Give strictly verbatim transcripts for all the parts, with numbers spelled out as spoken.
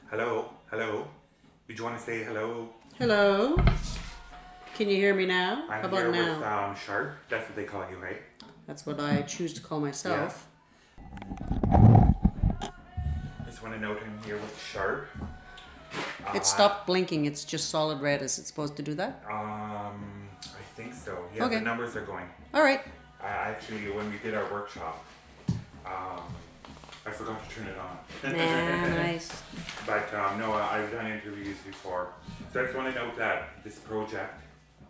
Hello, hello. Did you want to say hello? Hello. Can you hear me now? I'm How about here now? with um, Sharp. That's what they call you, right? That's what I choose to call myself. Just want to note I'm here with Sharp. Uh, It stopped blinking. It's just solid red. Is it supposed to do that? Um, I think so. Yeah, Okay. the numbers are going. All right. I actually, when we did our workshop, um, I forgot to turn it on. Nah, nice. But um, no, I- I've done interviews before. So I just want to note that this project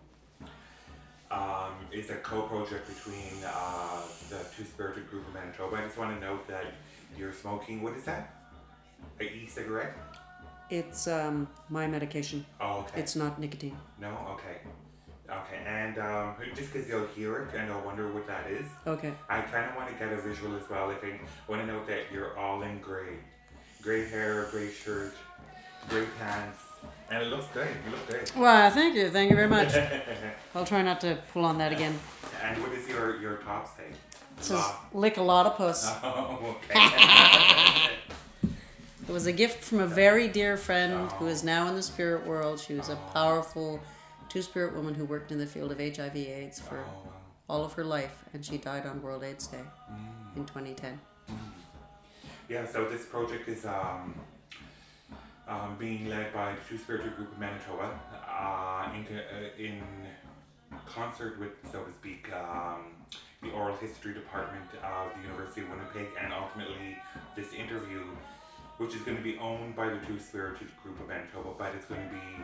um, is a co-project between uh, the Two Spirited Group of Manitoba. I just want to note that you're smoking, what is that? A e-cigarette? It's um my medication. Oh, okay. It's not nicotine. No? Okay. Okay, and um, just because you'll hear it and I'll wonder what that is, Okay. I kind of want to get a visual as well. Like I want to note that you're all in gray. Gray hair, gray shirt, gray pants, and it looks great. You look great. Well, thank you. Thank you very much. I'll try not to pull on that again. And what does your, your top say? It says, La- lick a lot of puss. Oh, okay. It was a gift from a very dear friend Oh. who is now in the spirit world. She was a powerful two-spirit woman who worked in the field of H I V AIDS for Oh, wow. all of her life, and she died on World AIDS Day Mm. in twenty ten. Yeah, so this project is um, um, being led by the Two Spirited Group of Manitoba uh, in, uh, in concert with, so to speak, um, the Oral History Department of the University of Winnipeg, and ultimately this interview, which is going to be owned by the Two Spirited Group of Manitoba, but it's going to be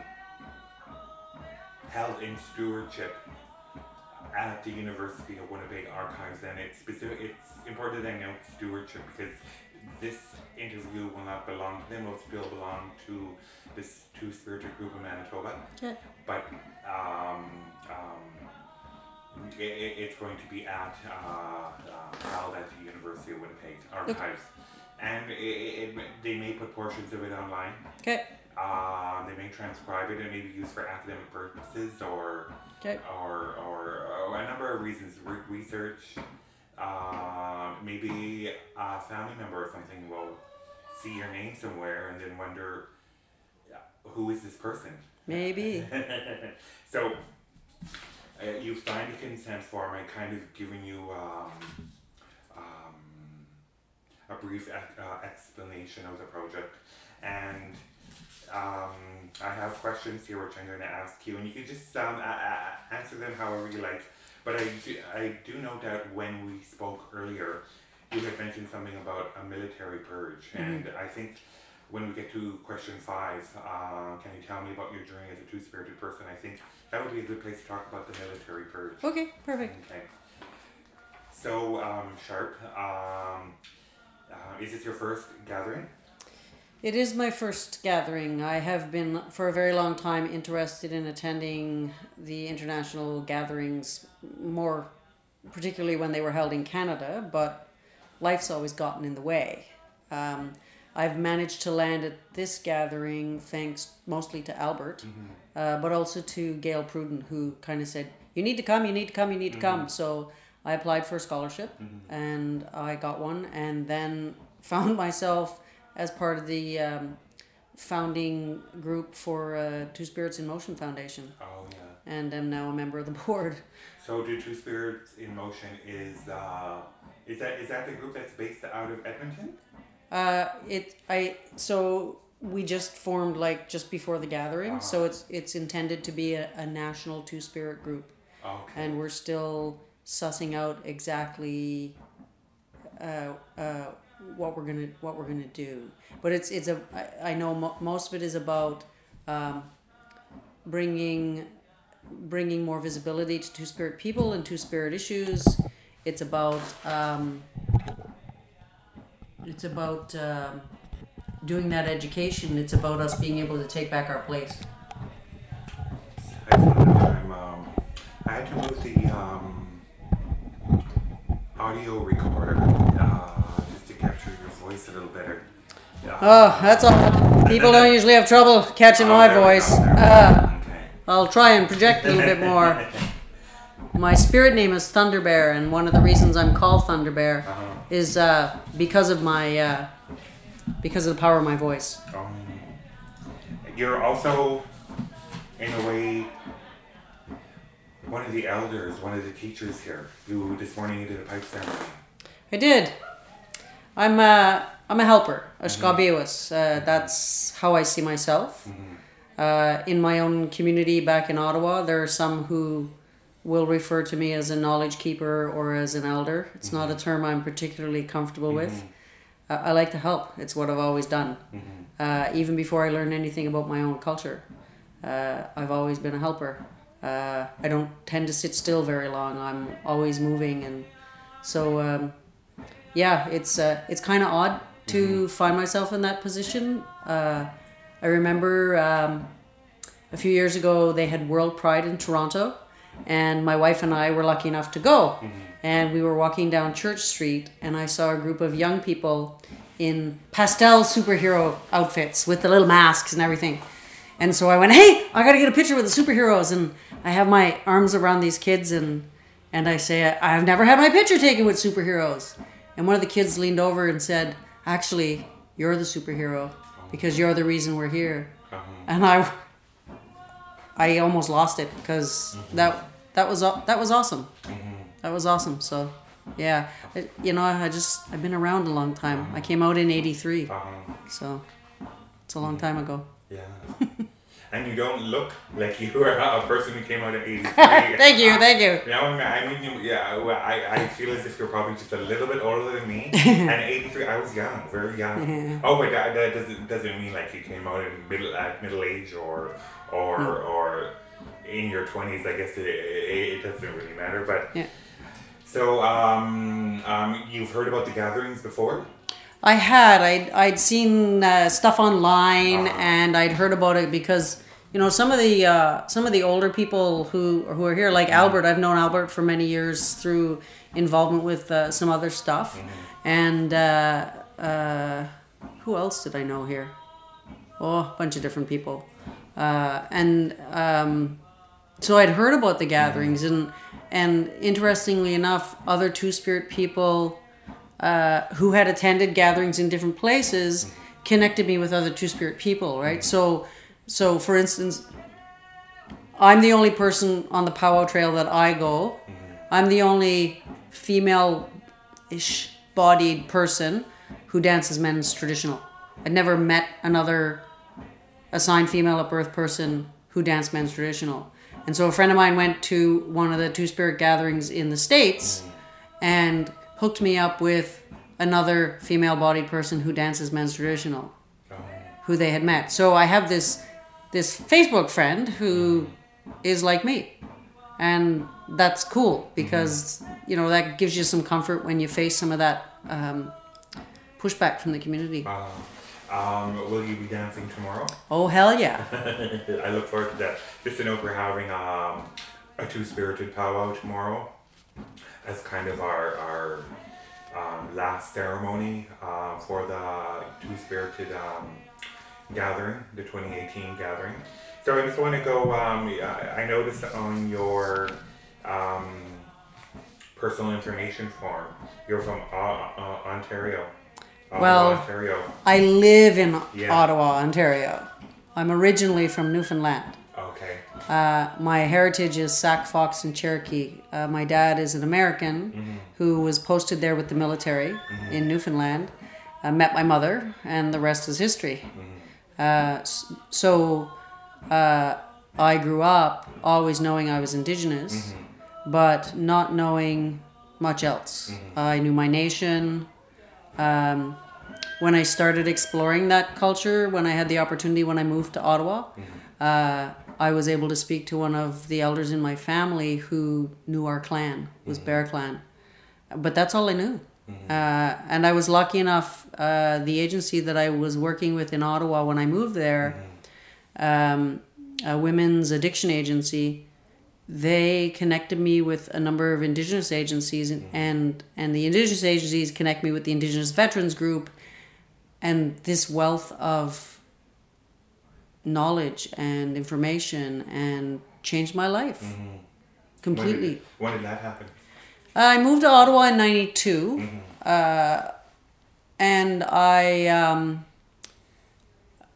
held in stewardship at the University of Winnipeg Archives, and it's specific. It's important that I note stewardship because this interview will not belong to them; it will still belong to this Two Spirited Group of Manitoba. Okay. But um, um, it, it's going to be at uh, uh, held at the University of Winnipeg Archives, and it, it, they may put portions of it online. Okay. Uh, they may transcribe it and maybe use for academic purposes or Okay. or, or, or a number of reasons. Re- research, uh, maybe a family member or something will see your name somewhere and then wonder, who is this person? Maybe. So, uh, you've signed a consent form. I kind of given you um, um, a brief ex- uh, explanation of the project, and Um, I have questions here which I'm going to ask you, and you can just um, a- a- answer them however you like. But I do, I do note that when we spoke earlier, you had mentioned something about a military purge, and I think when we get to question five, uh, can you tell me about your journey as a two-spirited person? I think that would be a good place to talk about the military purge. Okay, perfect. Okay. So, um, Sharp, um, uh, is this your first gathering? It is my first gathering. I have been for a very long time interested in attending the international gatherings, more particularly when they were held in Canada, but life's always gotten in the way. Um, I've managed to land at this gathering thanks mostly to Albert, Mm-hmm. uh, but also to Gail Pruden, who kind of said, you need to come, you need to come, you need to come. So I applied for a scholarship and I got one, and then found myself as part of the um, founding group for uh, Two Spirits in Motion Foundation, Oh, yeah. and am now a member of the board. So, do Two Spirits in Motion is uh, is that is that the group that's based out of Edmonton? Uh, it I so we just formed like just before the gathering, so it's it's intended to be a, a national Two Spirit group, Okay. and we're still sussing out exactly uh, uh, what we're gonna what we're gonna do. But it's it's a I, I know mo- most of it is about um, bringing bringing more visibility to Two Spirit people and Two Spirit issues. It's about um, it's about um, doing that education. It's about us being able to take back our place. Excellent. I'm, um, I had to move the um, audio recorder uh, just to capture your voice a little better. Uh, Oh, that's all. People don't usually have trouble catching oh, my there we go, voice. there we go. Uh, Okay. I'll try and project a little bit more. My spirit name is Thunder Bear, and one of the reasons I'm called Thunder Bear Uh-huh. is uh, because of my uh, because of the power of my voice. Um, you're also, in a way, one of the elders, one of the teachers here. You this morning you did a pipe ceremony. I did. I'm a I'm a helper, a scabiwas. Uh, that's how I see myself. Mm-hmm. Uh, in my own community back in Ottawa, there are some who will refer to me as a knowledge keeper or as an elder. It's mm-hmm. not a term I'm particularly comfortable mm-hmm. with. Uh, I like to help. It's what I've always done. Mm-hmm. Uh, even before I learned anything about my own culture, uh, I've always been a helper. Uh, I don't tend to sit still very long. I'm always moving, and so um, yeah, it's uh, it's kind of odd to mm-hmm. find myself in that position. Uh, I remember um, a few years ago they had World Pride in Toronto, and my wife and I were lucky enough to go. Mm-hmm. And we were walking down Church Street, and I saw a group of young people in pastel superhero outfits with the little masks and everything. And so I went, hey, I got to get a picture with the superheroes. And I have my arms around these kids, and and I say, I've never had my picture taken with superheroes. And one of the kids leaned over and said, actually, you're the superhero because you're the reason we're here. Uh-huh. And I I almost lost it because mm-hmm. that that was that was awesome. Mm-hmm. That was awesome. So, yeah, it, you know, I just I've been around a long time. Uh-huh. I came out in eighty-three, uh-huh. so it's a long time ago. Yeah. And you don't look like you were a person who came out in eighty-three. Thank you, thank you. You know, I mean, you, yeah, well, I, I feel as if you're probably just a little bit older than me. And eighty-three, I was young, very young. Mm-hmm. Oh, but that, that doesn't doesn't mean like you came out in middle at middle age or or no. or in your twenties. I guess it, it, it doesn't really matter. But yeah. So, um, um, you've heard about the gatherings before? I had. I'd, I'd seen uh, stuff online uh-huh. and I'd heard about it because, you know, some of the uh, some of the older people who who are here, like Albert, I've known Albert for many years through involvement with uh, some other stuff. Mm-hmm. And uh, uh, who else did I know here? Oh, a bunch of different people. Uh, and um, so I'd heard about the gatherings mm-hmm. and and interestingly enough, other Two-Spirit people uh, who had attended gatherings in different places connected me with other Two-Spirit people, right? So, so for instance, I'm the only person on the powwow trail that I go. I'm the only female-ish bodied person who dances men's traditional. I'd never met another assigned female at birth person who danced men's traditional. And so a friend of mine went to one of the Two-Spirit gatherings in the States and hooked me up with another female-bodied person who dances men's traditional, oh. who they had met. So I have this this Facebook friend who is like me. And that's cool because, you know, that gives you some comfort when you face some of that um, pushback from the community. Uh, um, will you be dancing tomorrow? Oh, hell yeah. I look forward to that. Just to know we're having um, a Two-Spirited powwow tomorrow as kind of our, our um, last ceremony uh, for the Two-Spirited um, gathering, the twenty eighteen gathering. So I just want to go, um, I noticed on your um, personal information form, you're from uh, uh, Ontario. Well, Ottawa, Ontario. I live in yeah. Ottawa, Ontario. I'm originally from Newfoundland. Okay. Uh, my heritage is Sac, Fox, and Cherokee. Uh, my dad is an American mm-hmm. who was posted there with the military mm-hmm. in Newfoundland. I met my mother, and the rest is history. Mm-hmm. Uh, so uh, I grew up always knowing I was Indigenous, mm-hmm. but not knowing much else. Mm-hmm. I knew my nation. Um, when I started exploring that culture, when I had the opportunity, when I moved to Ottawa, mm-hmm. uh, I was able to speak to one of the elders in my family who knew our clan, was mm-hmm. Bear Clan. But that's all I knew. Mm-hmm. Uh, and I was lucky enough, uh, the agency that I was working with in Ottawa when I moved there, mm-hmm. um, a women's addiction agency, they connected me with a number of Indigenous agencies, and, mm-hmm. and and the Indigenous agencies connect me with the Indigenous Veterans Group, and this wealth of knowledge and information and changed my life mm-hmm. completely. When did, when did that happen? I moved to Ottawa in ninety-two, mm-hmm. uh, and I um,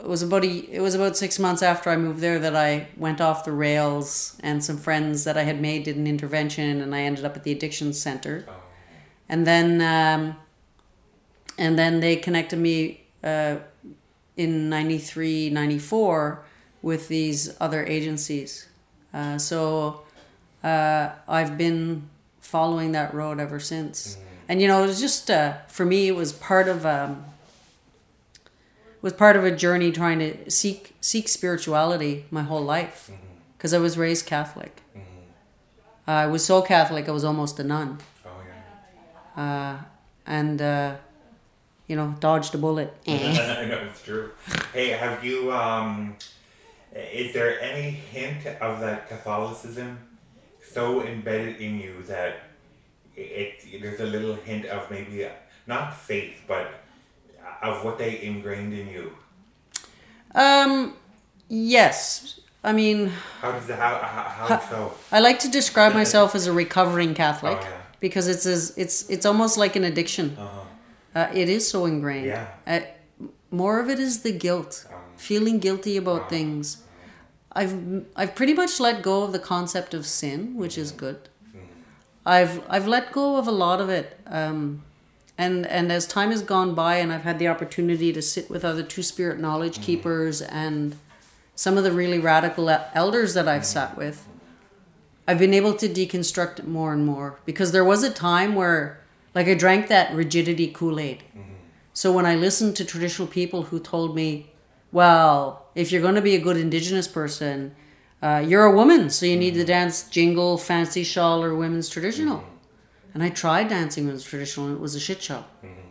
it was about a, it was about six months after I moved there that I went off the rails, and some friends that I had made did an intervention, and I ended up at the addiction center. Oh. And then um, and then they connected me uh, in ninety-three, ninety-four with these other agencies. Uh, so uh, I've been following that road ever since. Mm. And you know, it was just uh, for me, it was part of um, was part of a journey trying to seek seek spirituality my whole life, because mm-hmm. I was raised Catholic. Mm-hmm. Uh, I was so Catholic I was almost a nun. Oh yeah. Uh, and uh, you know, dodged a bullet. I know, it's true. Hey, have you? Um, is there any hint of that Catholicism so embedded in you that it, it there's a little hint of maybe not faith, but of what they ingrained in you? Um, yes. I mean, how does that, how, how, how so? I like to describe myself as a recovering Catholic. Oh, yeah. Because it's as, it's it's almost like an addiction. Uh-huh. Uh, it is so ingrained. Yeah. Uh, more of it is the guilt, um, feeling guilty about uh, things. I've I've pretty much let go of the concept of sin, which is good. Mm-hmm. I've I've let go of a lot of it. Um, And and as time has gone by, and I've had the opportunity to sit with other two-spirit knowledge mm-hmm. keepers and some of the really radical elders that I've mm-hmm. sat with, I've been able to deconstruct it more and more. Because there was a time where, like, I drank that rigidity Kool-Aid. Mm-hmm. So when I listened to traditional people who told me, well, if you're going to be a good Indigenous person, uh, you're a woman, so you mm-hmm. need to dance jingle, fancy shawl, or women's traditional. Mm-hmm. And I tried dancing women's traditional, and it was a shit show. Mm-hmm.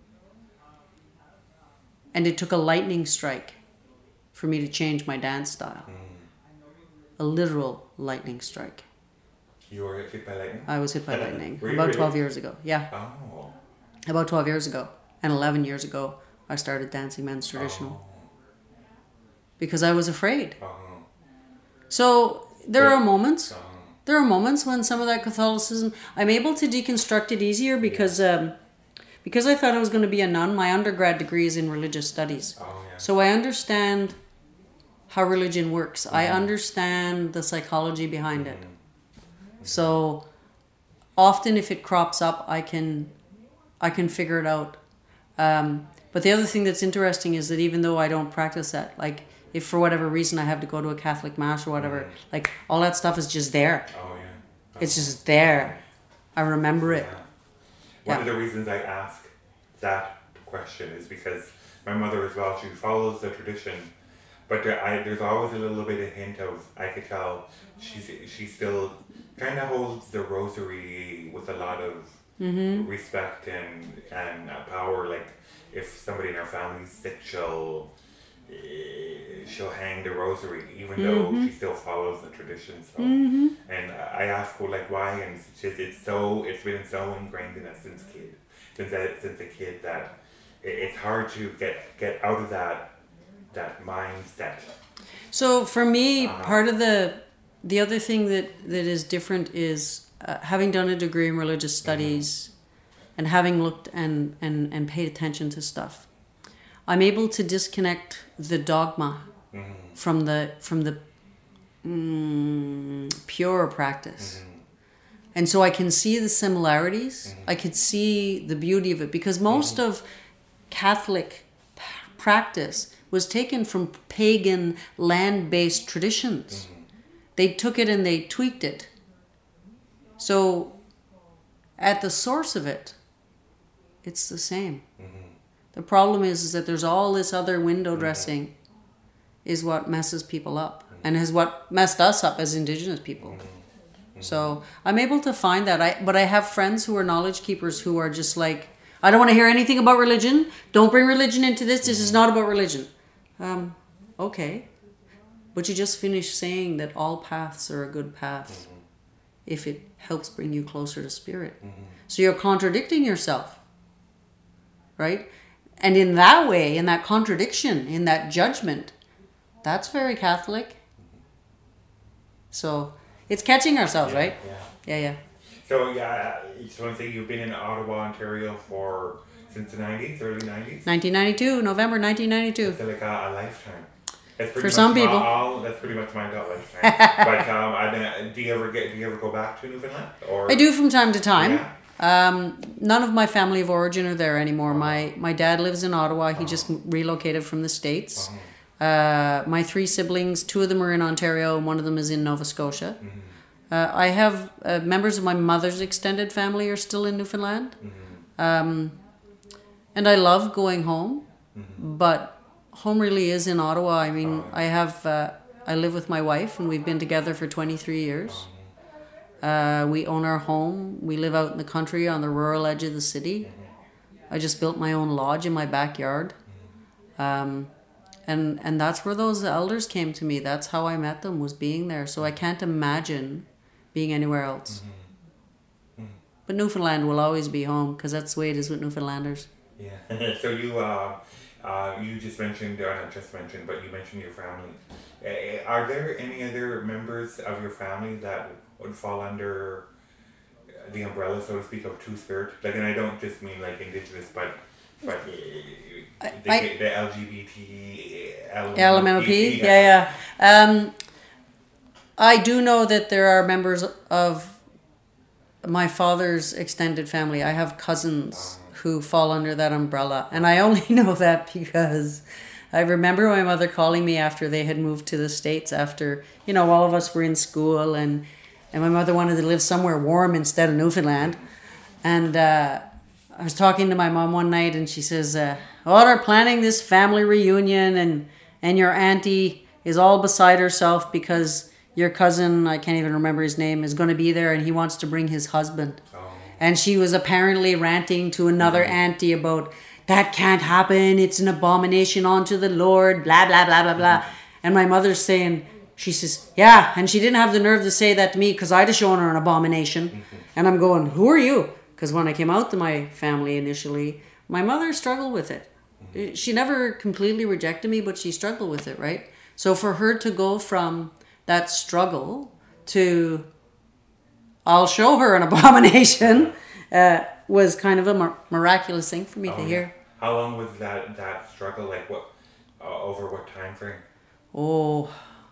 And it took a lightning strike for me to change my dance style. Mm-hmm. A literal lightning strike. You were hit by lightning? I was hit by lightning. Were you about really? twelve years ago. Yeah. Oh. About twelve years ago. And eleven years ago, I started dancing men's traditional. Oh. Because I was afraid. Oh. So there but, are moments... Oh. There are moments when some of that Catholicism, I'm able to deconstruct it easier because um, because I thought I was going to be a nun. My undergrad degree is in religious studies. Oh, yeah. So I understand how religion works. Mm-hmm. I understand the psychology behind it. Mm-hmm. So often if it crops up, I can I can figure it out. Um, but the other thing that's interesting is that even though I don't practice that, like, if for whatever reason I have to go to a Catholic mass or whatever, mm. like all that stuff is just there. Oh yeah. Oh. It's just there. I remember it. Yeah. One yeah. of the reasons I ask that question is because my mother as well, she follows the tradition, but there, I, there's always a little bit of hint of, I could tell, she's, she still kind of holds the rosary with a lot of mm-hmm. respect and, and power. Like if somebody in our family's sick, she'll she'll hang the rosary, even mm-hmm. though she still follows the tradition. So, mm-hmm. and I asked her like why, and she says it's so it's been so ingrained in us since kid, since a, since a kid that it, it's hard to get get out of that that mindset. So for me, uh-huh. part of the the other thing that that is different is uh, having done a degree in religious studies, mm-hmm. and having looked and and and paid attention to stuff. I'm able to disconnect the dogma mm-hmm. from the from the mm, pure practice, mm-hmm. and so I can see the similarities. Mm-hmm. I could see the beauty of it because most mm-hmm. of Catholic p- practice was taken from pagan land-based traditions. Mm-hmm. They took it and they tweaked it. So, at the source of it, it's the same. Mm-hmm. The problem is, is that there's all this other window dressing mm-hmm. is what messes people up mm-hmm. and is what messed us up as Indigenous people. Mm-hmm. Mm-hmm. So I'm able to find that. I But I have friends who are knowledge keepers who are just like, I don't want to hear anything about religion. Don't bring religion into this. This mm-hmm. is not about religion. Um, okay. But you just finished saying that all paths are a good path mm-hmm. if it helps bring you closer to spirit. Mm-hmm. So you're contradicting yourself. Right? And in that way, in that contradiction, in that judgment, that's very Catholic. So it's catching ourselves, yeah, right? Yeah. Yeah, yeah. So yeah, I just want to say you've been in Ottawa, Ontario for Since the nineties, early nineties? nineteen ninety-two, November nineteen ninety-two. It's like a, a lifetime. That's pretty For much some my- people. all- that's pretty much my adult lifetime. But um, I, uh, do you ever get? Do you ever go back to Newfoundland? Or I do from time to time. Yeah. Um, none of my family of origin are there anymore. My my dad lives in Ottawa. He just relocated from the States. Uh, my three siblings, two of them are in Ontario, and one of them is in Nova Scotia. Uh, I have uh, members of my mother's extended family are still in Newfoundland. Um, and I love going home, but home really is in Ottawa. I mean, I have uh, I live with my wife, and we've been together for twenty-three years. Uh, we own our home. We live out in the country on the rural edge of the city. I just built my own lodge in my backyard. Um, and and that's where those elders came to me. That's how I met them, was being there. So I can't imagine being anywhere else. But Newfoundland will always be home, because that's the way it is with Newfoundlanders. Yeah. So you uh, uh, you just mentioned, or not just mentioned, but you mentioned your family. Uh, are there any other members of your family that would fall under the umbrella, so to speak, of Two Spirit? Like, and I don't just mean like Indigenous, but but uh, the, I- the L G B T, L L M N O P, yeah, yeah. Um, I do know that there are members of my father's extended family. I have cousins who fall under that umbrella, and I only know that because I remember my mother calling me after they had moved to the States, after, you know, all of us were in school, and and my mother wanted to live somewhere warm instead of Newfoundland. And uh, I was talking to my mom one night, and she says, uh, oh, they're planning this family reunion, and and your auntie is all beside herself because your cousin, I can't even remember his name, is going to be there, and he wants to bring his husband. Oh. And she was apparently ranting to another auntie about, that can't happen, it's an abomination unto the Lord, blah, blah, blah, blah, blah. And my mother's saying, she says, yeah, and she didn't have the nerve to say that to me, because I'd have shown her an abomination. And I'm going, who are you? Because when I came out to my family initially, my mother struggled with it. She never completely rejected me, but she struggled with it, right? So for her to go from that struggle to, I'll show her an abomination, uh, was kind of a mir- miraculous thing for me Oh, to yeah. hear. How long was that that struggle? Like what? Uh, over what time frame? Oh,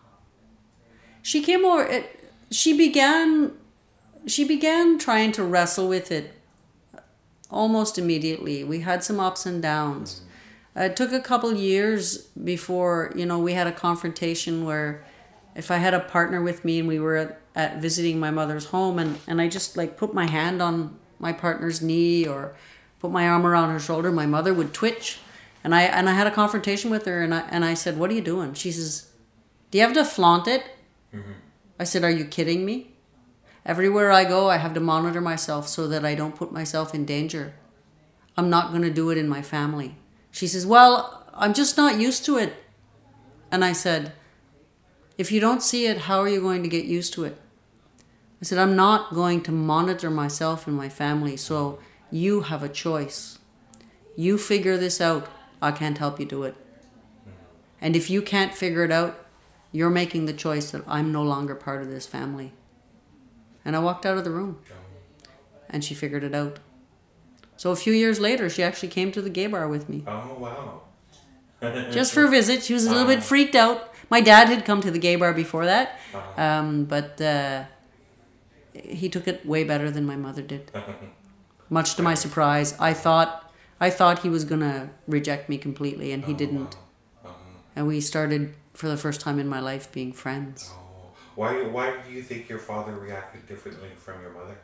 she came over. It, she began. She began trying to wrestle with it almost immediately. We had some ups and downs. Uh, it took a couple years before, you know, we had a confrontation where, if I had a partner with me and we were at, at visiting my mother's home, and, and I just like put my hand on my partner's knee or put my arm around her shoulder, my mother would twitch. And I and I had a confrontation with her, and I and I said, what are you doing? She says, do you have to flaunt it? Mm-hmm. I said, are you kidding me? Everywhere I go, I have to monitor myself so that I don't put myself in danger. I'm not going to do it in my family. She says, well, I'm just not used to it. And I said, if you don't see it, how are you going to get used to it? I said, I'm not going to monitor myself and my family, so you have a choice. You figure this out. I can't help you do it. And if you can't figure it out, you're making the choice that I'm no longer part of this family. And I walked out of the room. And she figured it out. So a few years later, she actually came to the gay bar with me. Oh, wow. Just for a visit. She was a little bit freaked out. My dad had come to the gay bar before that. Uh-huh. Um, but uh, he took it way better than my mother did. Much to my surprise. I thought I thought he was going to reject me completely, and he Oh, didn't. wow. Uh-huh. And we started, for the first time in my life, being friends. Oh. Why, why do you think your father reacted differently from your mother?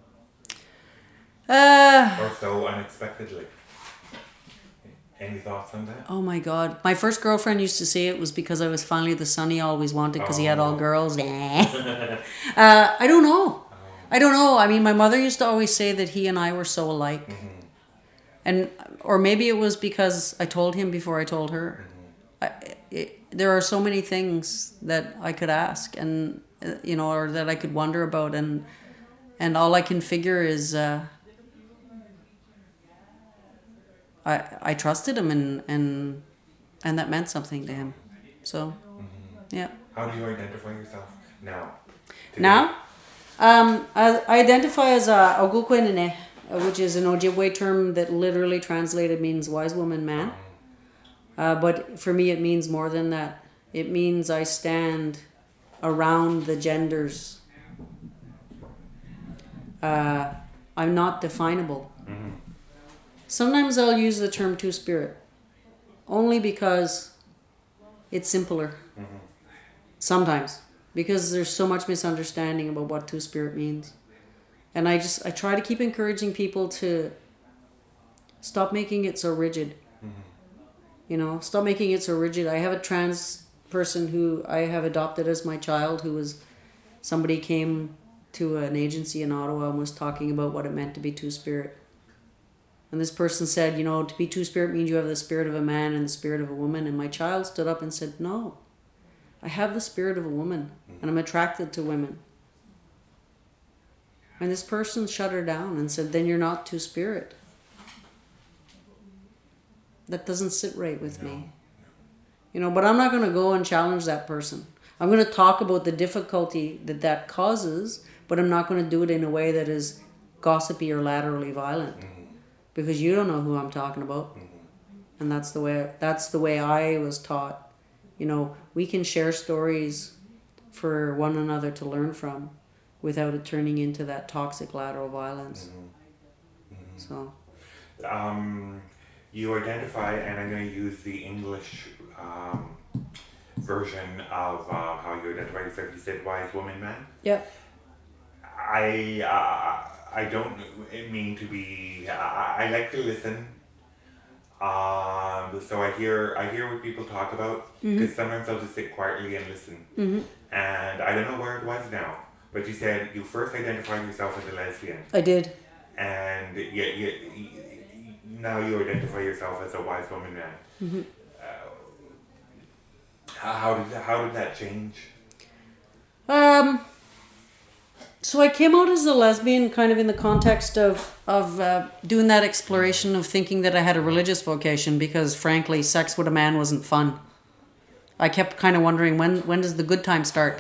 Uh, Or so unexpectedly? Any thoughts on that? oh my God. My first girlfriend used to say it was because I was finally the son he always wanted because he had all Oh. girls. Nah. uh, I don't know. I don't know. I mean, my mother used to always say that he and I were so alike. Mm-hmm. And, or maybe it was because I told him before I told her. I, it, there are so many things that I could ask and, uh, you know, or that I could wonder about. And, and all I can figure is, uh, I, I trusted him, and, and, and that meant something to him. So, yeah. How do you identify yourself now? Today? Now, um, I, I identify as a Ogukwinene. uh, which is an Ojibwe term that literally translated means wise woman, man. Uh, but for me, it means more than that. It means I stand around the genders. Uh, I'm not definable. Mm-hmm. Sometimes I'll use the term two-spirit, only because it's simpler. Mm-hmm. Sometimes, because there's so much misunderstanding about what two-spirit means. And I just, I try to keep encouraging people to stop making it so rigid. Mm-hmm. You know, stop making it so rigid. I have a trans person who I have adopted as my child, who was, somebody came to an agency in Ottawa and was talking about what it meant to be two-spirit. And this person said, you know, to be two-spirit means you have the spirit of a man and the spirit of a woman. And my child stood up and said, no, I have the spirit of a woman and I'm attracted to women. And this person shut her down and said, then you're not two-spirit. That doesn't sit right with no. me. You know, but I'm not going to go and challenge that person. I'm going to talk about the difficulty that that causes, but I'm not going to do it in a way that is gossipy or laterally violent. Mm-hmm. Because you don't know who I'm talking about. Mm-hmm. And that's the way that's the way I was taught. You know, we can share stories for one another to learn from without it turning into that toxic lateral violence. Mm-hmm. Mm-hmm. So um you identify, and I'm going to use the English um, version of uh, how you identify yourself. You said wise woman, man. Yep. I uh, I don't mean to be. I, I like to listen. Um, so I hear I hear what people talk about, because mm-hmm. sometimes I'll just sit quietly and listen. Mm-hmm. And I don't know where it was now, but you said you first identified yourself as a lesbian. I did. And you, you, you, now you identify yourself as a wise woman, man. Mm-hmm. Uh, how did how did that change? Um. So I came out as a lesbian kind of in the context of, of uh, doing that exploration of thinking that I had a religious vocation, because frankly, sex with a man wasn't fun. I kept kind of wondering, when, when does the good time start?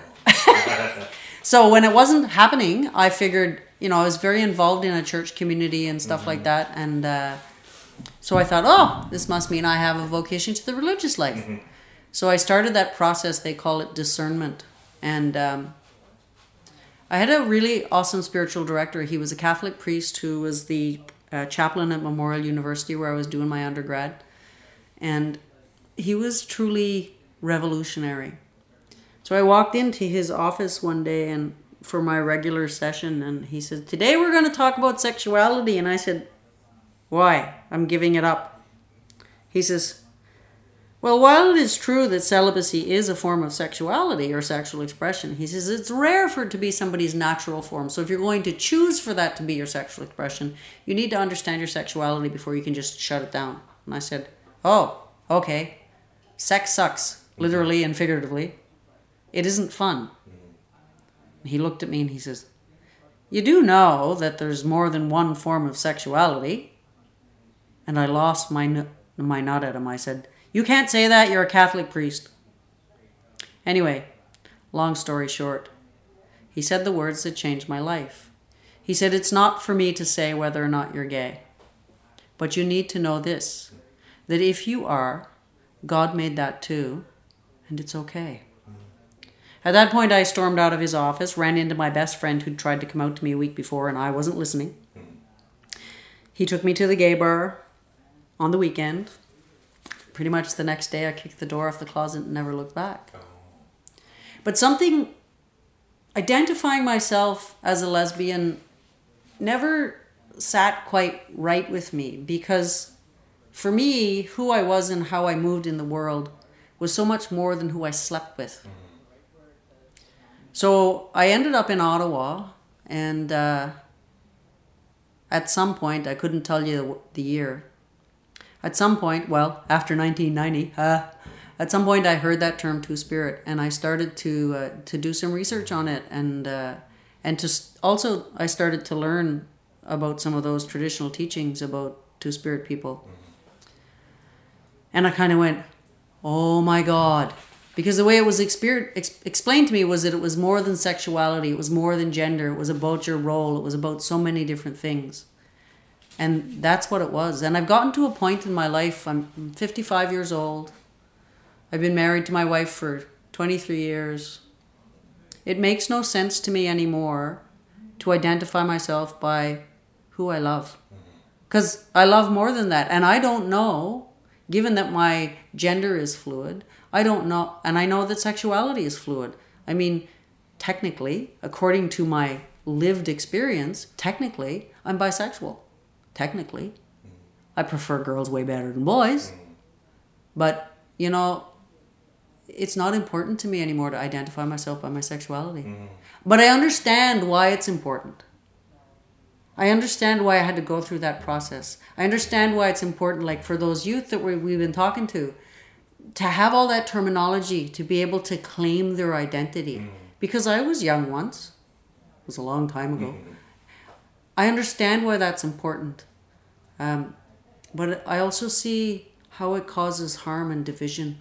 So when it wasn't happening, I figured, you know, I was very involved in a church community and stuff mm-hmm. like that. And uh, so I thought, oh, this must mean I have a vocation to the religious life. Mm-hmm. So I started that process. They call it discernment. And um, I had a really awesome spiritual director. He was a Catholic priest who was the uh, chaplain at Memorial University, where I was doing my undergrad. And he was truly revolutionary. So I walked into his office one day and for my regular session, and he said, today we're going to talk about sexuality. And I said, why? I'm giving it up. He says, well, while it is true that celibacy is a form of sexuality or sexual expression, he says it's rare for it to be somebody's natural form. So if you're going to choose for that to be your sexual expression, you need to understand your sexuality before you can just shut it down. And I said, oh, okay. Sex sucks, literally and figuratively. It isn't fun. And he looked at me and he says, you do know that there's more than one form of sexuality? And I lost my, my nut at him. I said, you can't say that, you're a Catholic priest. Anyway, long story short, he said the words that changed my life. He said, it's not for me to say whether or not you're gay, but you need to know this, that if you are, God made that too, and it's okay. At that point, I stormed out of his office, ran into my best friend who'd tried to come out to me a week before, and I wasn't listening. He took me to the gay bar on the weekend. Pretty much the next day, I kicked the door off the closet and never looked back. Oh. But something, identifying myself as a lesbian never sat quite right with me, because for me, who I was and how I moved in the world was so much more than who I slept with. Mm-hmm. So I ended up in Ottawa, and uh, at some point, I couldn't tell you the year, At some point, well, after nineteen ninety, uh, at some point I heard that term two-spirit, and I started to uh, to do some research on it, and uh, and to st- also I started to learn about some of those traditional teachings about two-spirit people. And I kind of went, oh my God. Because the way it was exper- ex- explained to me was that it was more than sexuality, it was more than gender, it was about your role, it was about so many different things. And that's what it was. And I've gotten to a point in my life, I'm fifty-five years old. I've been married to my wife for twenty-three years. It makes no sense to me anymore to identify myself by who I love. Because I love more than that. And I don't know, given that my gender is fluid, I don't know, and I know that sexuality is fluid. I mean, technically, according to my lived experience, technically, I'm bisexual. Technically. I prefer girls way better than boys. But, you know, it's not important to me anymore to identify myself by my sexuality. Mm-hmm. But I understand why it's important. I understand why I had to go through that process. I understand why it's important, like for those youth that we, we've been talking to, to have all that terminology, to be able to claim their identity. Mm-hmm. Because I was young once. It was a long time ago. Mm-hmm. I understand why that's important. Um, but I also see how it causes harm and division.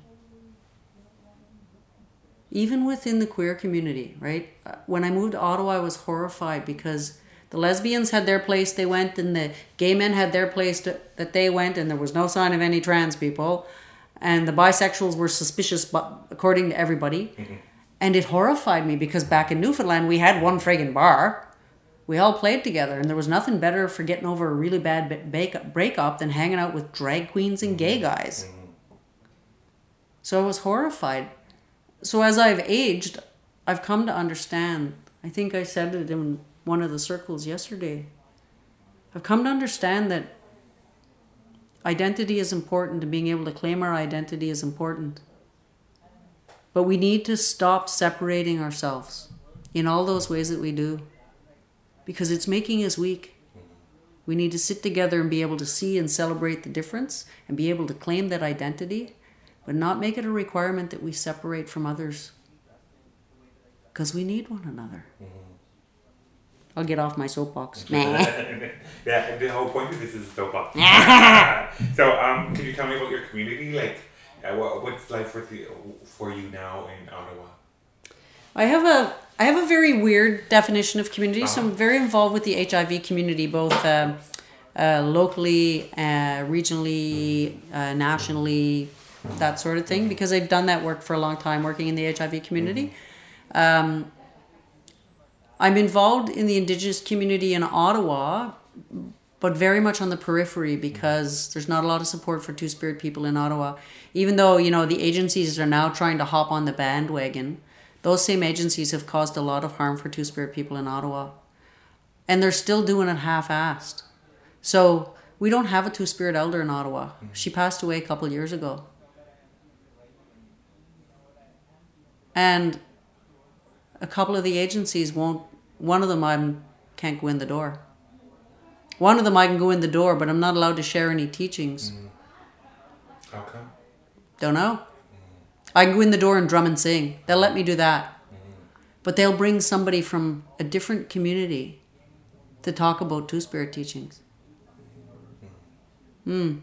Even within the queer community, right? When I moved to Ottawa, I was horrified because the lesbians had their place they went, and the gay men had their place to, that they went, and there was no sign of any trans people. And the bisexuals were suspicious, but according to everybody. Mm-hmm. And it horrified me because back in Newfoundland, we had one friggin' bar. We all played together, and there was nothing better for getting over a really bad breakup than hanging out with drag queens and gay guys. Mm-hmm. So I was horrified. So as I've aged, I've come to understand, I think I said it in one of the circles yesterday, I've come to understand that identity is important, and being able to claim our identity is important. But we need to stop separating ourselves in all those ways that we do, because it's making us weak. We need to sit together and be able to see and celebrate the difference and be able to claim that identity, but not make it a requirement that we separate from others, because we need one another. Mm-hmm. I'll get off my soapbox. Yeah, the whole point of this is a soapbox. So, um, can you tell me about your community? Like, uh, what, what's life for, the, for you now in Ottawa? I have a I have a very weird definition of community. Uh-huh. So I'm very involved with the H I V community, both uh, uh, locally, uh, regionally, uh, nationally, that sort of thing, because I've done that work for a long time, working in the H I V community. Mm-hmm. Um, I'm involved in the Indigenous community in Ottawa, but very much on the periphery, because there's not a lot of support for Two-Spirit people in Ottawa. Even though, you know, the agencies are now trying to hop on the bandwagon, those same agencies have caused a lot of harm for Two-Spirit people in Ottawa. And they're still doing it half-assed. So we don't have a Two-Spirit elder in Ottawa. She passed away a couple years ago. And a couple of the agencies won't, one of them I can't go in the door. One of them I can go in the door, but I'm not allowed to share any teachings. Mm. How come? Don't know. Mm. I can go in the door and drum and sing. They'll let me do that. Mm. But they'll bring somebody from a different community to talk about Two-Spirit teachings. Mm.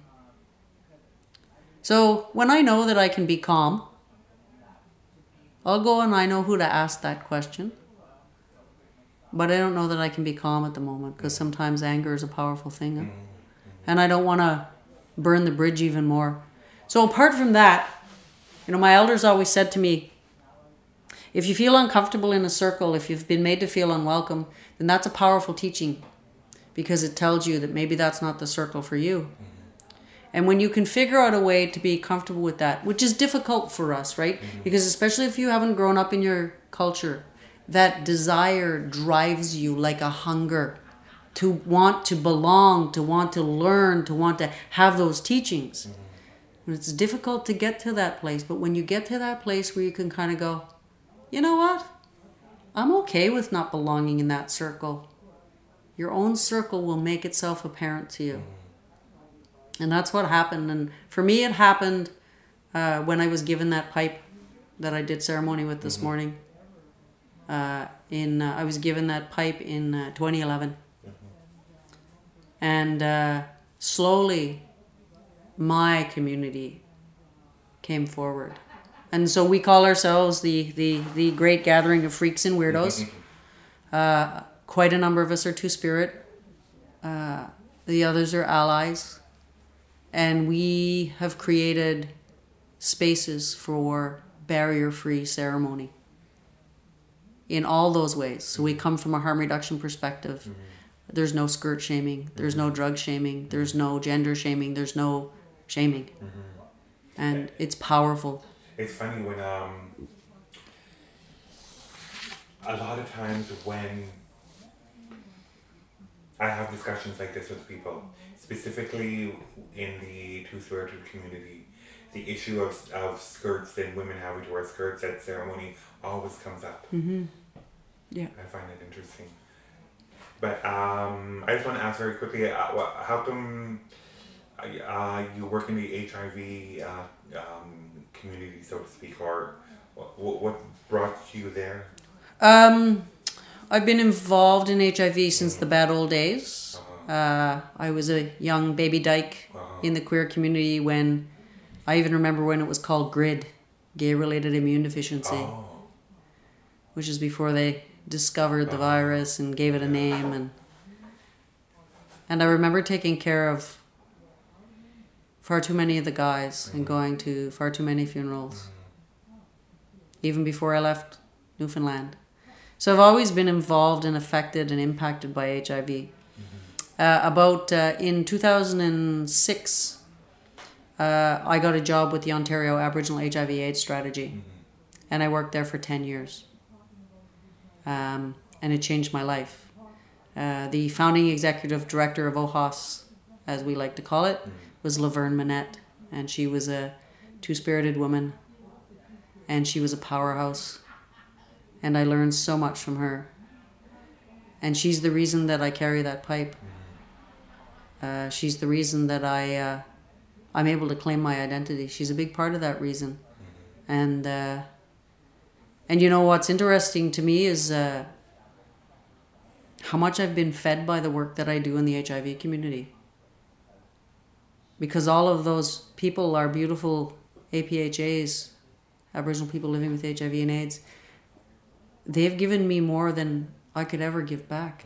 So when I know that I can be calm, I'll go and I know who to ask that question. But I don't know that I can be calm at the moment, because sometimes anger is a powerful thing. Huh? And I don't want to burn the bridge even more. So apart from that, you know, my elders always said to me, if you feel uncomfortable in a circle, if you've been made to feel unwelcome, then that's a powerful teaching, because it tells you that maybe that's not the circle for you. And when you can figure out a way to be comfortable with that, which is difficult for us, right? Mm-hmm. Because especially if you haven't grown up in your culture, that desire drives you like a hunger to want to belong, to want to learn, to want to have those teachings. Mm-hmm. And it's difficult to get to that place. But when you get to that place where you can kind of go, you know what? I'm okay with not belonging in that circle. Your own circle will make itself apparent to you. Mm-hmm. And that's what happened. And for me, it happened uh, when I was given that pipe that I did ceremony with this mm-hmm. morning. Uh, in uh, I was given that pipe in uh, twenty eleven. Mm-hmm. And uh, slowly, my community came forward. And so we call ourselves the, the, the Great Gathering of Freaks and Weirdos. uh, quite a number of us are Two-Spirit. Uh, the others are allies, and we have created spaces for barrier-free ceremony in all those ways. So we come from a harm reduction perspective. Mm-hmm. There's no skirt shaming, there's mm-hmm. no drug shaming, there's no gender shaming, there's no shaming. Mm-hmm. And it's powerful. It's funny when um a lot of times when I have discussions like this with people, specifically in the Two-Spirited community, the issue of, of skirts and women having to wear skirts at ceremony always comes up. Mm-hmm. Yeah. I find it interesting. But um, I just want to ask very quickly, uh, how come uh, you work in the H I V uh, um, community, so to speak, or what, what brought you there? Um, I've been involved in H I V since the bad old days. Uh-huh. Uh, I was a young baby dyke uh-huh. in the queer community when, I even remember when it was called GRID, Gay-Related Immune Deficiency, oh. which is before they discovered the uh-huh. virus and gave it a name. And and I remember taking care of far too many of the guys mm-hmm. and going to far too many funerals, mm-hmm. even before I left Newfoundland. So I've always been involved and affected and impacted by H I V. Mm-hmm. Uh, about uh, in two thousand six, uh, I got a job with the Ontario Aboriginal H I V AIDS strategy, mm-hmm. and I worked there for ten years. Um, and it changed my life. Uh, the founding executive director of O H A S, as we like to call it, mm-hmm. was Laverne Manette, and she was a two-spirited woman, and she was a powerhouse. And I learned so much from her. And she's the reason that I carry that pipe. Uh, she's the reason that I, uh, I'm able to claim my identity. She's a big part of that reason. And uh, and you know what's interesting to me is uh, how much I've been fed by the work that I do in the H I V community. Because all of those people are beautiful A P H As, Aboriginal people living with H I V and AIDS. They've given me more than I could ever give back.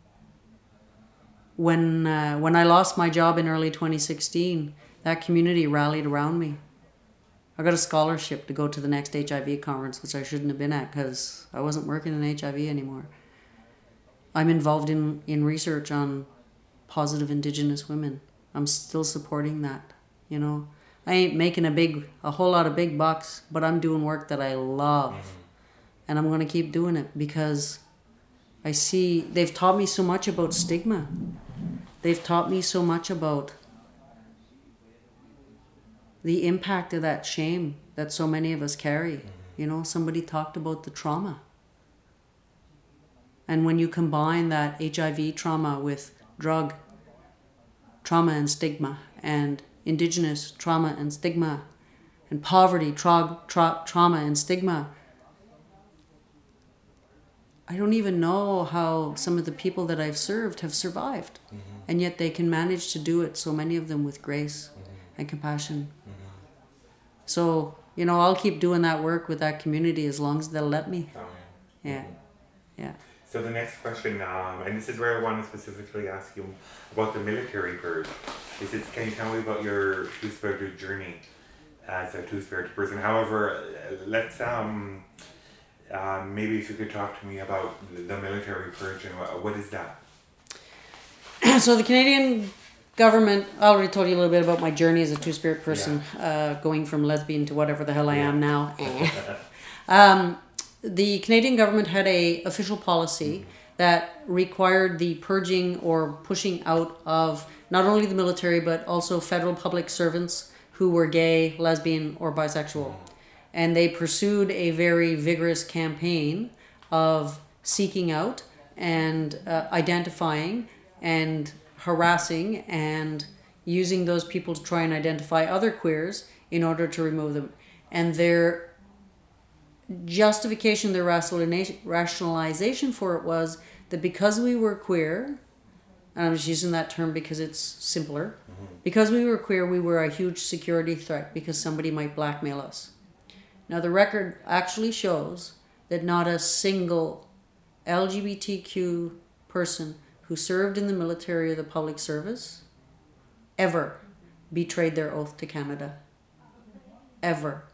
When uh, when I lost my job in early twenty sixteen, that community rallied around me. I got a scholarship to go to the next H I V conference, which I shouldn't have been at because I wasn't working in H I V anymore. I'm involved in, in research on positive Indigenous women. I'm still supporting that, you know. I ain't making a big, a whole lot of big bucks, but I'm doing work that I love. And I'm going to keep doing it because I see they've taught me so much about stigma. They've taught me so much about the impact of that shame that so many of us carry. You know, somebody talked about the trauma. And when you combine that H I V trauma with drug trauma and stigma, and Indigenous trauma and stigma, and poverty, tra- tra- trauma and stigma, I don't even know how some of the people that I've served have survived. Mm-hmm. And yet they can manage to do it, so many of them, with grace mm-hmm. and compassion. Mm-hmm. So, you know, I'll keep doing that work with that community as long as they'll let me. Oh, yeah. Yeah. Mm-hmm. Yeah. So the next question, um, and this is where I want to specifically ask you about the military purge. Is it, can you tell me about your two-spirited journey as a two-spirited person? However, let's... um. Um, maybe if you could talk to me about the military purge and what, what is that? So the Canadian government, I already told you a little bit about my journey as a two-spirit person, yeah. uh, going from lesbian to whatever the hell I yeah. am now. um, the Canadian government had a official policy mm-hmm. that required the purging or pushing out of not only the military but also federal public servants who were gay, lesbian, or bisexual. Mm-hmm. And they pursued a very vigorous campaign of seeking out and uh, identifying and harassing and using those people to try and identify other queers in order to remove them. And their justification, their rationalization for it was that because we were queer, and I'm just using that term because it's simpler, mm-hmm. because we were queer, we were a huge security threat because somebody might blackmail us. Now, the record actually shows that not a single L G B T Q person who served in the military or the public service ever betrayed their oath to Canada. Ever.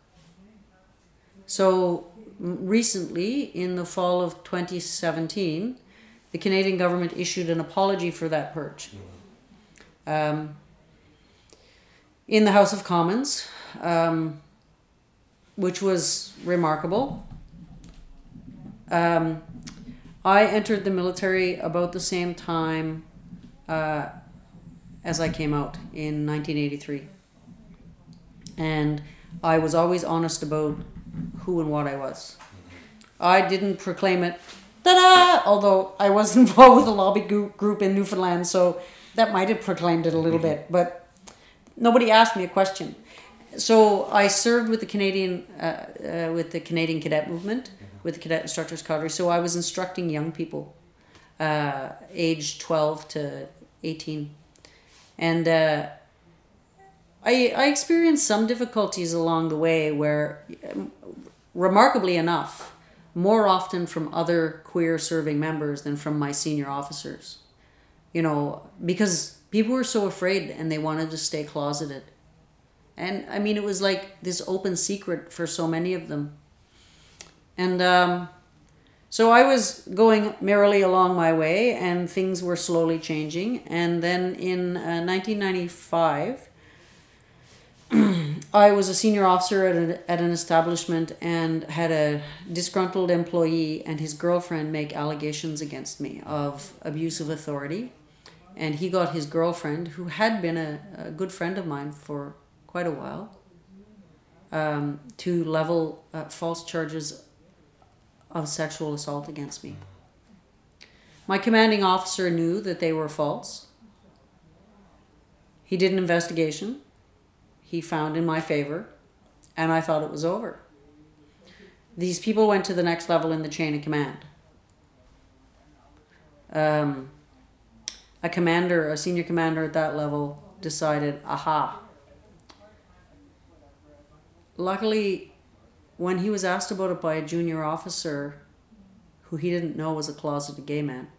So recently, in the fall of twenty seventeen, the Canadian government issued an apology for that purge. Um, in the House of Commons, um, which was remarkable. Um, I entered the military about the same time uh, as I came out in nineteen eighty-three. And I was always honest about who and what I was. I didn't proclaim it, ta-da! Although I was involved with a lobby group in Newfoundland, so that might have proclaimed it a little bit. But nobody asked me a question. So I served with the Canadian, uh, uh, with the Canadian Cadet Movement, with the Cadet Instructors Cadre. So I was instructing young people, uh, aged twelve to eighteen, and uh, I I experienced some difficulties along the way where, um, remarkably enough, more often from other queer serving members than from my senior officers. You know, because people were so afraid and they wanted to stay closeted. And I mean, it was like this open secret for so many of them. And um, so I was going merrily along my way, and things were slowly changing. And then in uh, nineteen ninety-five, I was a senior officer at, a, at an establishment and had a disgruntled employee and his girlfriend make allegations against me of abuse of authority. And he got his girlfriend, who had been a, a good friend of mine for quite a while, um, to level uh, false charges of sexual assault against me. My commanding officer knew that they were false. He did an investigation. He found in my favor, and I thought it was over. These people went to the next level in the chain of command. Um, a commander, a senior commander at that level decided, aha. Luckily, when he was asked about it by a junior officer who he didn't know was a closeted gay man,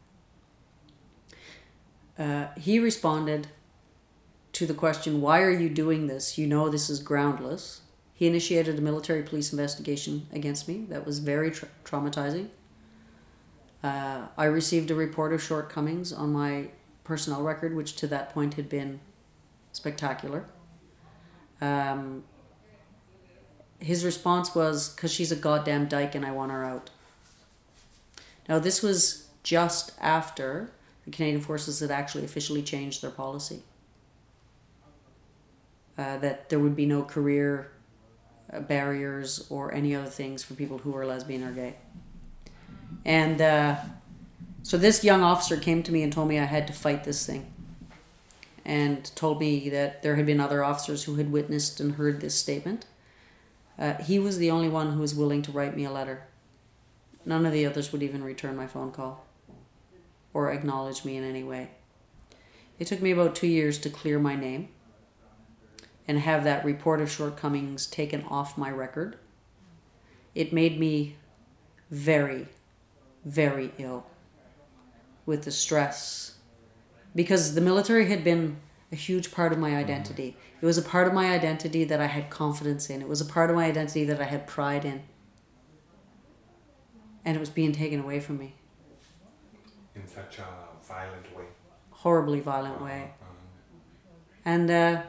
uh, he responded to the question, why are you doing this? You know this is groundless. He initiated a military police investigation against me. That was very tra- traumatizing. Uh, I received a report of shortcomings on my personnel record, which to that point had been spectacular. Um, his response was, because she's a goddamn dyke and I want her out. Now, this was just after the Canadian Forces had actually officially changed their policy. Uh, that there would be no career uh, barriers or any other things for people who were lesbian or gay. And uh, so this young officer came to me and told me I had to fight this thing. And told me that there had been other officers who had witnessed and heard this statement. Uh, he was the only one who was willing to write me a letter. None of the others would even return my phone call or acknowledge me in any way. It took me about two years to clear my name and have that report of shortcomings taken off my record. It made me very, very ill with the stress, because the military had been a huge part of my identity. It was a part of my identity that I had confidence in. It was a part of my identity that I had pride in. And it was being taken away from me. In such a violent way. Horribly violent way. And uh,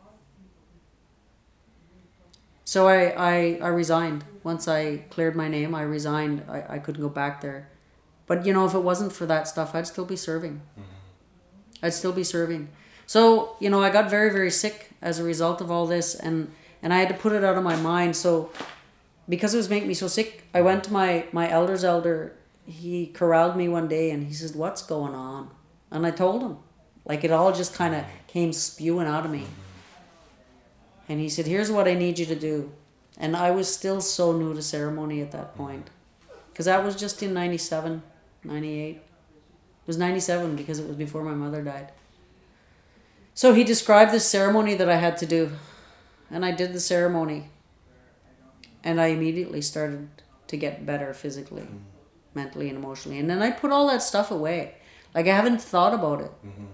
so I, I, I resigned. Once I cleared my name, I resigned. I, I couldn't go back there. But, you know, if it wasn't for that stuff, I'd still be serving. Mm-hmm. I'd still be serving. So, you know, I got very, very sick as a result of all this, and, and I had to put it out of my mind. So because it was making me so sick, I went to my, my elder's elder. He corralled me one day and he said, what's going on? And I told him. Like, it all just kind of came spewing out of me. And he said, here's what I need you to do. And I was still so new to ceremony at that point. Because that was just in ninety-seven, ninety-eight. It was ninety-seven because it was before my mother died. So he described this ceremony that I had to do. And I did the ceremony. And I immediately started to get better physically, mm. mentally and emotionally. And then I put all that stuff away. Like, I haven't thought about it. Mm-hmm.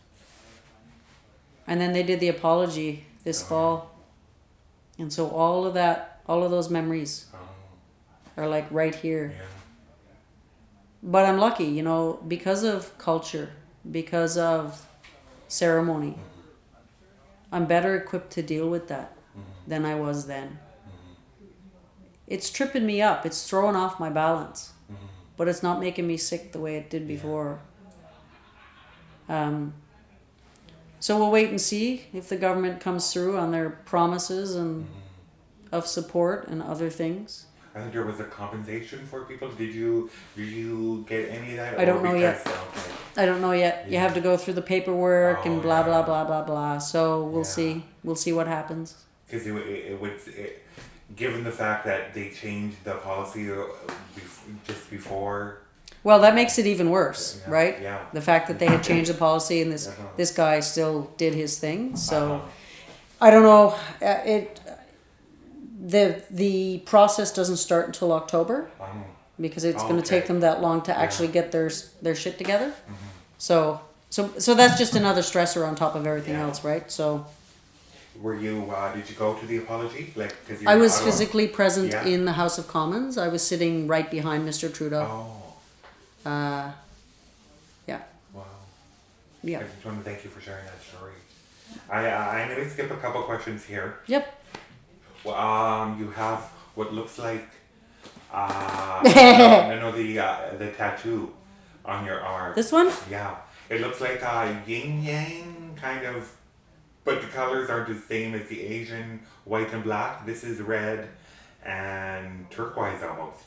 And then they did the apology this Oh, fall. And so all of that, all of those memories Oh, are like right here. yeah. But I'm lucky, you know, because of culture, because of ceremony, I'm better equipped to deal with that Mm-hmm. than I was then. Mm-hmm. It's tripping me up. It's throwing off my balance. Mm-hmm. But it's not making me sick the way it did before. Um, so we'll wait and see if the government comes through on their promises and Mm-hmm. of support and other things. I think there was a compensation for people. Did you did you get any of that? I don't Or know yet. because- Okay. I don't know yet. You Yeah. have to go through the paperwork Oh, and blah blah yeah. blah blah blah. So we'll Yeah. see. We'll see what happens. Because it, it, it would, it, given the fact that they changed the policy uh, bef- just before. Well, that makes it even worse, Yeah, right? yeah. The fact that they had changed the policy and this Uh-huh. this guy still did his thing. So Uh-huh. I don't know. Uh, It the the process doesn't start until October Um, because it's going to Okay. take them that long to Yeah. actually get their s- their shit together. Mm-hmm. So so so that's just another stressor on top of everything Yeah. else, right? So were you? Uh, did you go to the apology? Like, cause you're I in was Ottawa? physically present Yeah. in the House of Commons. I was sitting right behind Mister Trudeau. Oh, Uh, yeah, wow. yeah, I just want to thank you for sharing that story. I I- I'm gonna skip a couple questions here. yep. Well, um, you have what looks like uh, no, no, no, the uh, the tattoo on your arm. This one? Yeah, it looks like a yin yang kind of, but the colors aren't the same as the Asian white and black. This is red and turquoise almost,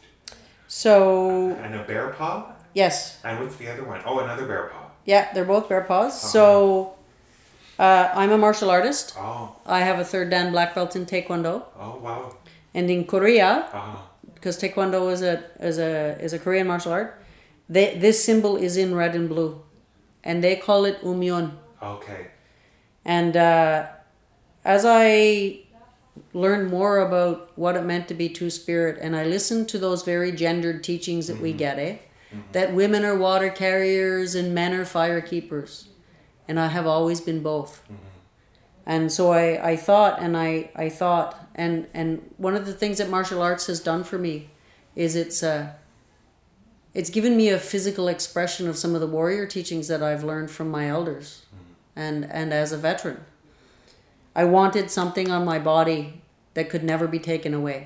So and a bear paw. yes, And what's the other one? Oh, another bear paw. yeah, they're both bear paws. So uh, I'm a martial artist. Oh, I have a third dan black belt in Taekwondo, oh wow. and in Korea, Uh, because Taekwondo is a is a is a Korean martial art, they this symbol is in red and blue, and they call it umyon. okay. And uh, as I learned more about what it meant to be two spirit, and I listened to those very gendered teachings that we get, eh? That women are water carriers and men are fire keepers. And I have always been both. And so I, I thought and I, I thought and, and one of the things that martial arts has done for me is it's uh, it's given me a physical expression of some of the warrior teachings that I've learned from my elders and, and as a veteran. I wanted something on my body that could never be taken away.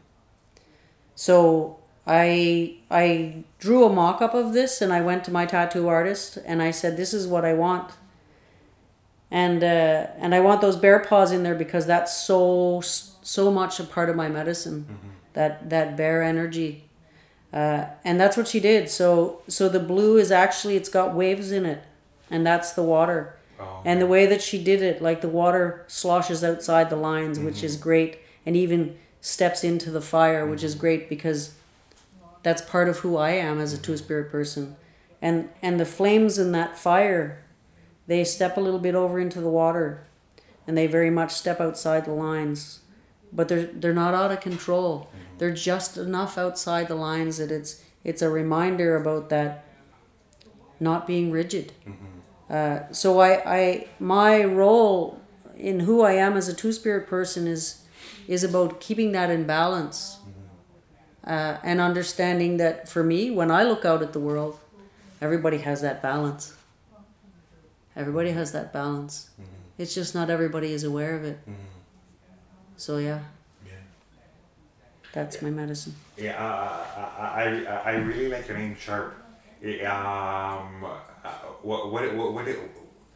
So I I drew a mock-up of this and I went to my tattoo artist and I said, this is what I want. And uh, and I want those bear paws in there because that's so so much a part of my medicine, that that bear energy. Uh, and that's what she did. So so the blue is actually, it's got waves in it, and that's the water. Oh, And the way that she did it, like the water sloshes outside the lines, which is great, and even steps into the fire, which is great because that's part of who I am as a two-spirit person. And and the flames in that fire, they step a little bit over into the water, and they very much step outside the lines. But they're they're not out of control. They're just enough outside the lines that it's it's a reminder about that not being rigid. Uh, so I, I my role in who I am as a two-spirit person is is about keeping that in balance. Uh, and understanding that for me, when I look out at the world, everybody has that balance. Everybody has that balance. It's just not everybody is aware of it. So yeah, yeah. that's my medicine. Yeah, uh, I, I, I really like your name, Sharp. Eh, Um, uh, what, what, what, what, it,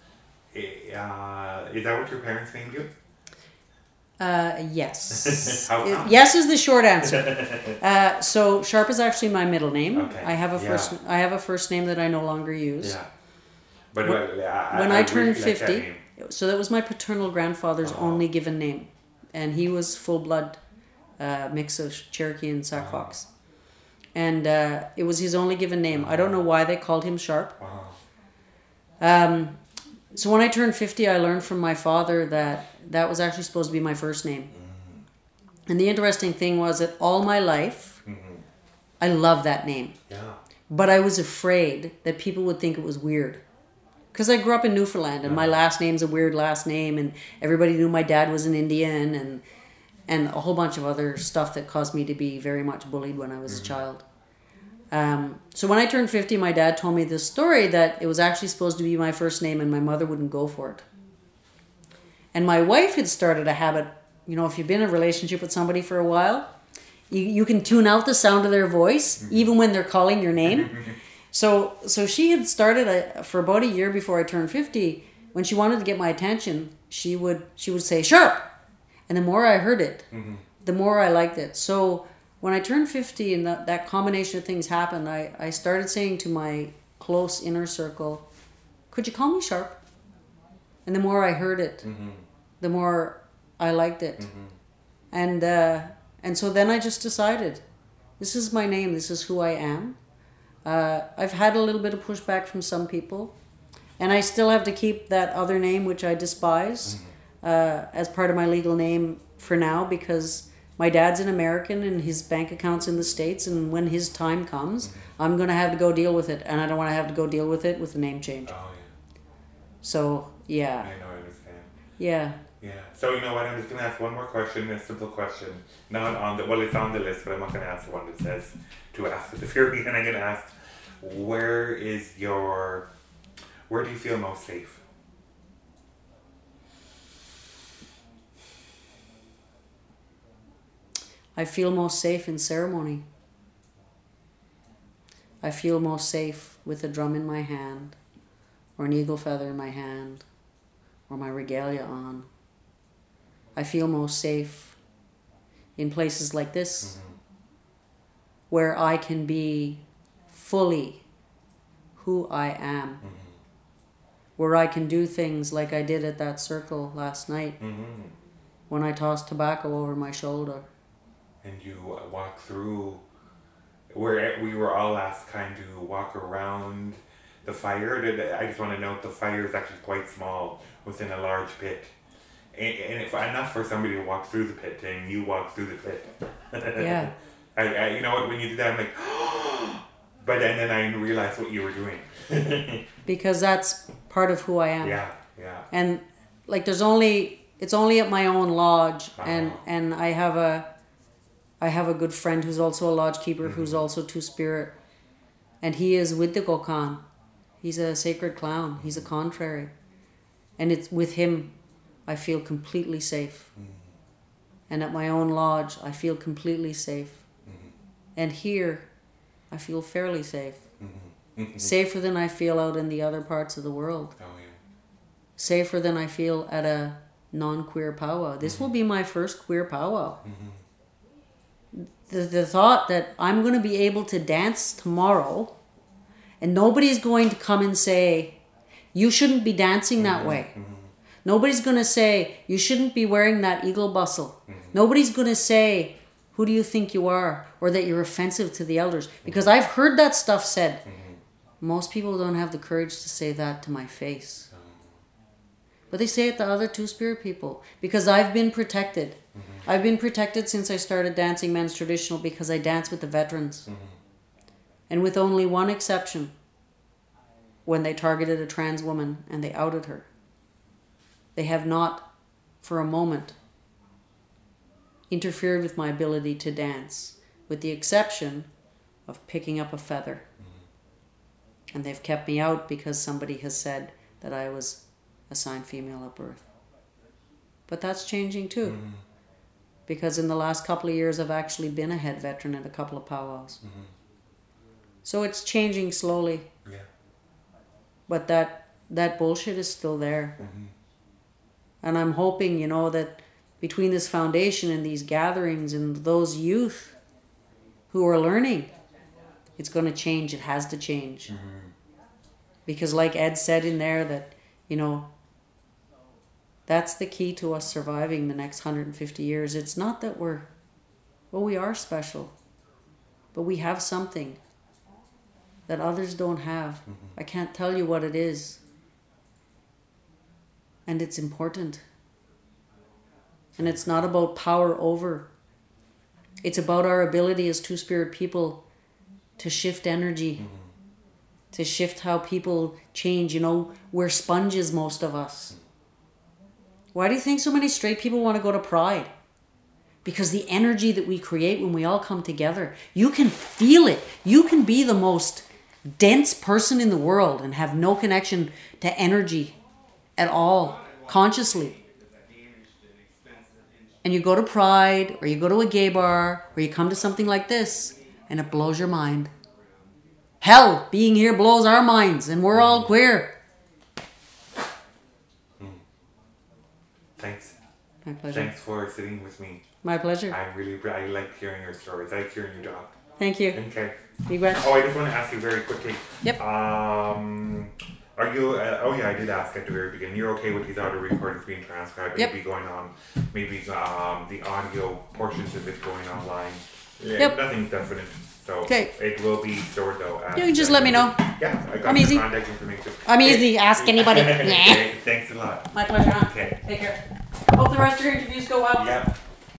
uh, is that what your parents named you? Uh, yes. How Uh, come? yes is the short answer. Uh, so Sharp is actually my middle name. Okay, I have a yeah. first. I have a first name that I no longer use. Yeah. But When- uh, I, when I, I, I turned really like that fifty, name. so that was my paternal grandfather's Oh. only given name, and he was full blood, uh, mix of Cherokee and Sac Fox, and uh, it was his only given name. I don't know why they called him Sharp. Wow. Um, so when I turned fifty, I learned from my father that that was actually supposed to be my first name. And the interesting thing was that all my life, Mm-hmm. I love that name. Yeah. but I was afraid that people would think it was weird. Because I grew up in Newfoundland, and my last name's a weird last name, and everybody knew my dad was an Indian, and and a whole bunch of other stuff that caused me to be very much bullied when I was mm-hmm. a child. Um, so when I turned fifty, my dad told me this story that it was actually supposed to be my first name, and my mother wouldn't go for it. And my wife had started a habit, you know, if you've been in a relationship with somebody for a while, you, you can tune out the sound of their voice, mm-hmm. even when they're calling your name. So so she had started a, for about a year before I turned fifty. When she wanted to get my attention, she would she would say sharp, and the more I heard it, mm-hmm. the more I liked it. So when I turned fifty and that, that combination of things happened, I, I started saying to my close inner circle, "Could you call me Sharp?" And the more I heard it, mm-hmm. the more I liked it, mm-hmm. and uh, and so then I just decided, this is my name. This is who I am. Uh, I've had a little bit of pushback from some people, and I still have to keep that other name, which I despise, mm-hmm. uh, as part of my legal name for now, because my dad's an American and his bank account's in the States, and when his time comes, mm-hmm. I'm going to have to go deal with it, and I don't want to have to go deal with it with a name change. Oh, yeah. So, yeah. I know, I understand. Yeah. Yeah. So, you know what, I'm just going to ask one more question, a simple question. Not on the, well, it's on the list, but I'm not going to ask the one that says to ask with the fury, and I'm going to ask, where is your, where do you feel most safe? I feel most safe in ceremony. I feel most safe with a drum in my hand, or an eagle feather in my hand, or my regalia on. I feel most safe in places like this, mm-hmm. where I can be fully who I am, mm-hmm. where I can do things like I did at that circle last night, mm-hmm. when I tossed tobacco over my shoulder. And you walk through where we were all asked kind to walk around the fire. I just want to note the fire is actually quite small within a large pit. And, and if enough for somebody to walk through the pit, and you walk through the pit. Yeah. I, I, you know what, when you did that, I'm like, but and then I realized what you were doing. Because that's part of who I am. Yeah, yeah. And like there's only, it's only at my own lodge, uh-huh. and, and I have a, I have a good friend who's also a lodge keeper, mm-hmm. who's also two-spirit, and he is with the Gokhan. He's a sacred clown. He's a contrary. And it's with him I feel completely safe. Mm-hmm. And at my own lodge, I feel completely safe. Mm-hmm. And here, I feel fairly safe. Mm-hmm. Mm-hmm. Safer than I feel out in the other parts of the world. Oh, yeah. Safer than I feel at a non-queer powwow. This mm-hmm. will be my first queer powwow. Mm-hmm. The, the thought that I'm going to be able to dance tomorrow and nobody's going to come and say, you shouldn't be dancing that mm-hmm. way. Mm-hmm. Nobody's going to say, you shouldn't be wearing that eagle bustle. Mm-hmm. Nobody's going to say, who do you think you are? Or that you're offensive to the elders. Because I've heard that stuff said. Mm-hmm. Most people don't have the courage to say that to my face. But they say it to other two-spirit people. Because I've been protected. Mm-hmm. I've been protected since I started dancing men's traditional because I dance with the veterans. Mm-hmm. And with only one exception. When they targeted a trans woman and they outed her. They have not, for a moment, interfered with my ability to dance, with the exception of picking up a feather. Mm-hmm. And they've kept me out because somebody has said that I was assigned female at birth. But that's changing too. Mm-hmm. Because in the last couple of years, I've actually been a head veteran at a couple of powwows. Mm-hmm. So it's changing slowly. Yeah. But that, that bullshit is still there. Mm-hmm. And I'm hoping, you know, that between this foundation and these gatherings and those youth who are learning, it's going to change. It has to change. Mm-hmm. Because like Ed said in there that, you know, that's the key to us surviving the next one hundred fifty years. It's not that we're, well, we are special, but we have something that others don't have. Mm-hmm. I can't tell you what it is. And it's important. And it's not about power over. It's about our ability as two-spirit people to shift energy, mm-hmm. to shift how people change. You know, we're sponges, most of us. Why do you think so many straight people want to go to Pride? Because the energy that we create when we all come together, you can feel it. You can be the most dense person in the world and have no connection to energy at all, consciously. And you go to Pride, or you go to a gay bar, or you come to something like this, and it blows your mind. Hell, being here blows our minds, and we're all queer. Thanks. My pleasure. Thanks for sitting with me. My pleasure. I really, I like hearing your stories. I like hearing you talk. Thank you. Okay. Be well. Oh, I just want to ask you very quickly. Yep. Um, are you? Uh, oh yeah, I did ask at the very beginning. You're okay with these audio recordings being transcribed? Yep. Maybe going on, maybe um, the audio portions of it going online. Yeah, Yep. Nothing's definite. So Okay. it will be stored though. At, You can just let me know. Yeah, I got I'm your easy. contact information. I'm easy. Ask anybody. Okay, thanks a lot. My pleasure. Huh? Okay. Take care. Hope the rest of your interviews go well. Yeah.